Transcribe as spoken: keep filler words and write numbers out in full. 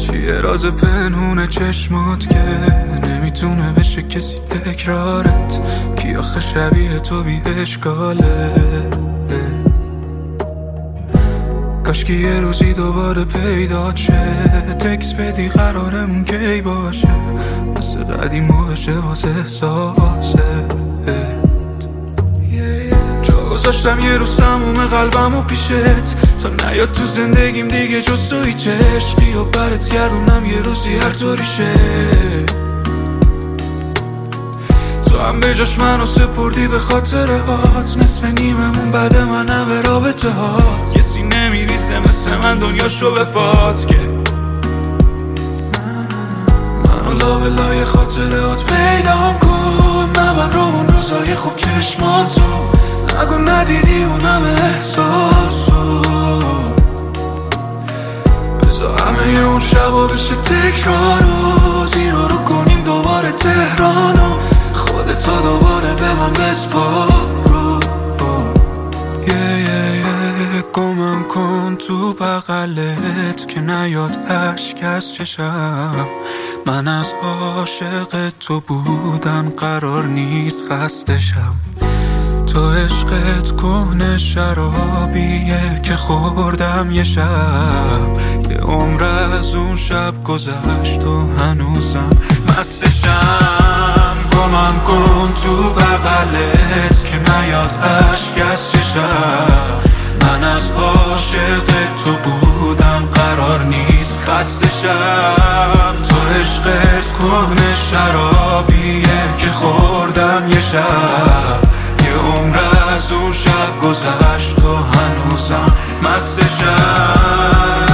چیه راز پنهون چشمات که نمیتونه بشه کسی تکرارت؟ کی آخه شبیه تو بی اشکاله؟ کاشکی یه روزی دوباره پیدا شه، تکس بدی قرارمون کی باشه، مثل قدیما بشه واسه احساسه. جا گذاشتم یه روز تموم قلبم و پیشت، تا نیاد تو زندگیم دیگه جز تو هیچ عشقی و برت گردونم یه روزی هر طوری شه. تو هم به جاش منو سپردی به خاطره هات، نصف نیممون بعد منم به رابطه هات. کسی نمیریسه مثل من دنیاشو به پات که منو لابلای خاطره هات پیدام کن. نبر رو اون روزای خوب چشماتو، نگو ندیدی اونم احساسو. بذار همه اون شبا بشه تکرارو، زیرا رو کنیم دوباره تهرانو، خودتا دوباره به من بسپارو. یه یه یه گمم کن تو بغلت که نیاد اشک از چشم. من از عاشق تو بودن قرار نیست خستشم. تو عشقت کهنه شرابیه که خوردم یه شب، یه عمر از اون شب گذشت و هنوزم مستشم. گمم کن تو بغلت که نیاد اشک از چشم. من از عاشق تو بودم قرار نیست خستشم. تو عشقت کهنه شرابیه که خوردم یه شب، یه عمر از اون شب گذشت و هنوزم مستشم.